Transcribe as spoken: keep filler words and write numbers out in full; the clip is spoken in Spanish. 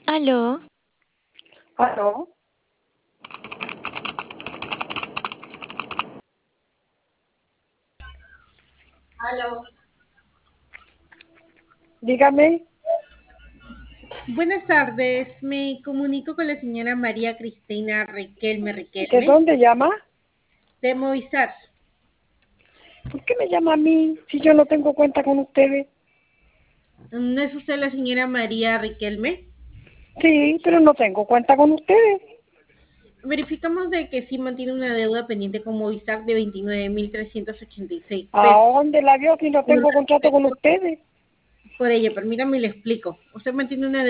Aló, ¿Aló? Aló. Dígame, Buenas tardes, me comunico con la señora María Cristina Riquelme ¿de Riquelme dónde llama? de Movistar. ¿Por qué me llama a mí si yo no tengo cuenta con ustedes? ¿No es usted la señora María Riquelme? Sí, pero no tengo cuenta con ustedes. Verificamos de que sí mantiene una deuda pendiente con Movistar de veintinueve mil trescientos ochenta y seis ¿A pesos. dónde la vio si no Con tengo contrato con respecto- ustedes? Por ello, permítame le explico. Usted mantiene una